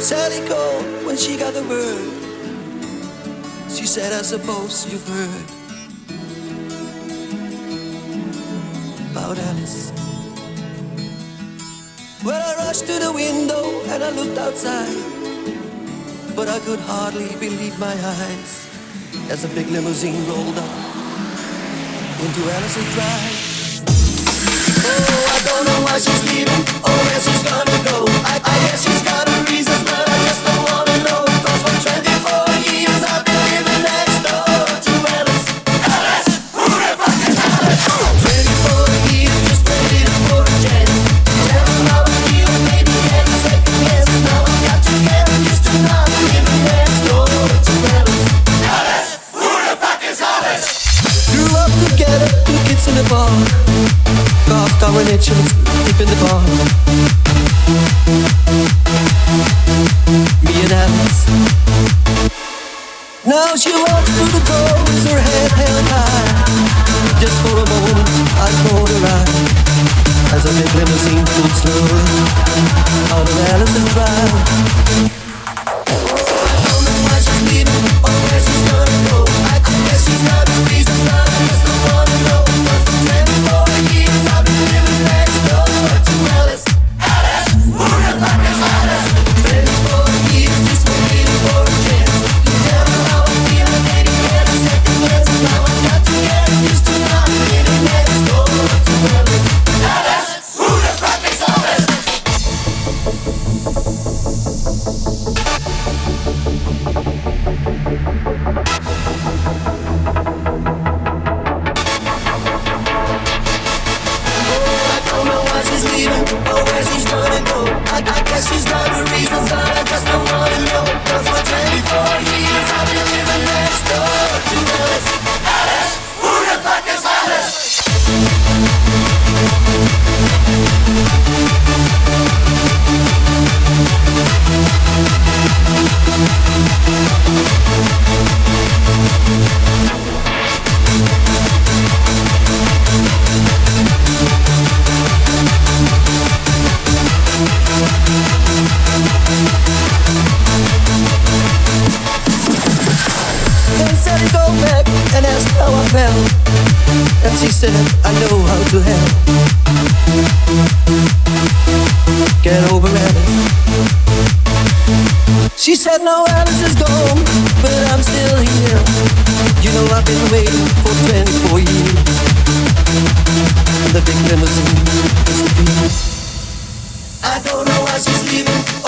Sally called when she got the word. She said, I suppose you've heard about Alice. Well, I rushed to the window and I looked outside, but I could hardly believe my eyes as a big limousine rolled up into Alice's drive. Oh, I don't know why she's leaving or where she's gonna go. I guess she's got her reasons, but I just don't wanna know. 'Cause for 24 years I've been living next door to Alice. Alice, who the fuck is Alice? 24 years just waiting for a chance. Tell them how I feel, maybe get a second guess. Now I've got to get used to not living next door to Alice. Alice, who the fuck is Alice? Grew up together, 2 kids in the bar. Golf, Darwin Hitchens, deep in the bar. Me and Alice. Now she walks through the doors, her head held high. Just for a moment, I caught her eye as a big limousine pulled slowly out of Alice's drive. I don't know why she's leaving or where she's gonna go. I guess she's got a reason, but I just don't wanna know. 'Cause for 24 years I've been living next door to Alice. Alice, who the fuck is Alice? 24 years just waiting for a chance. You tell me how I feel and maybe get a second guess. Now I've got to get used to not living next door to Alice. Alice, who the fuck is Alice? I guess she's got her reasons, but I just don't wanna know. 'Cause for 24 years I've been living next door to Alice. Alice, who the fuck is Alice? Then Sally go back and asked how I felt, and she said, I know how to help. Get over Alice. She said, no, Alice is gone, but I'm still here. You know I've been waiting for 24 years. The big limousine disappeared. I don't know why she's leaving